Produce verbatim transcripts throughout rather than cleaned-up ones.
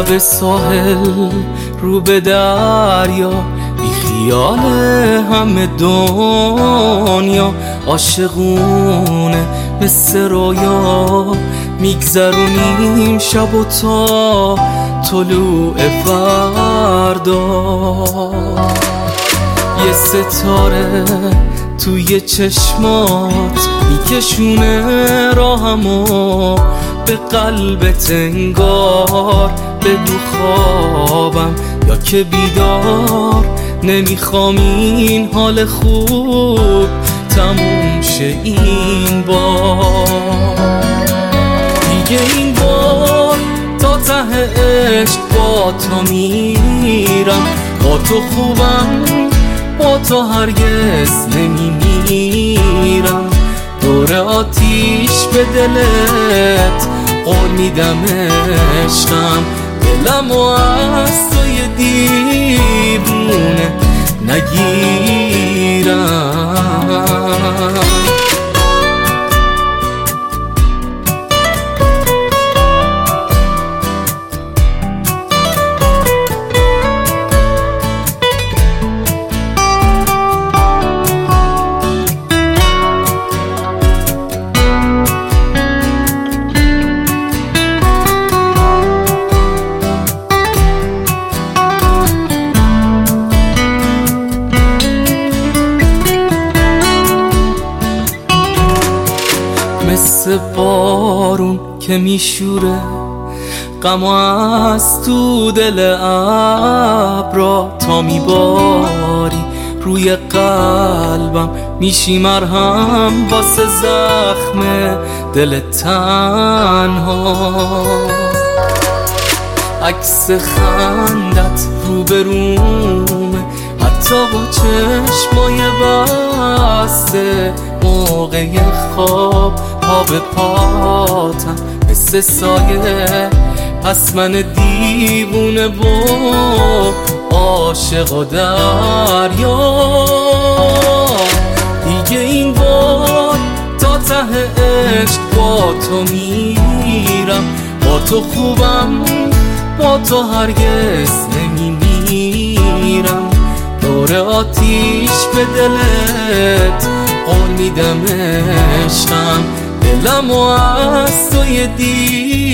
لب ساحل رو به دریا، بی خیال همه دنیا، عاشقونه مثل رویا میگذرونیم شب و تا طلوع فردا. یه ستاره توی چشمات میکشونه راهمو به قلبت انگار. بگو خوابم یا که بیدار، نمیخوام این حال خوب تموم شه این بار. دیگه این بار تا ته عشق با تو میرم، با تو خوبم، با تو هرگز نمیمیرم. دور آتیش به دلت قول میدم عشقم، دلمو از توی دیوونه نگیرم. مثل بارون که میشوره غم از تو دل ابرا، تا میباری روی قلبم میشی مرهم واسه زخم دل تنها. عکس خندت رو به رومه حتی با چشمای بسته، موقع خواب پا به پاتم مثل سایه. پس من دیوونه و عاشق و دریا، دیگه این بار تا ته عشق با تو میرم، با تو خوبم، با تو هرگز نمیمیرم. دور آتیش به دلت قول میدم عشقم، دلمو از توی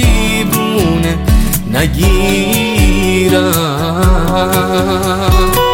دیوونه نگیرم.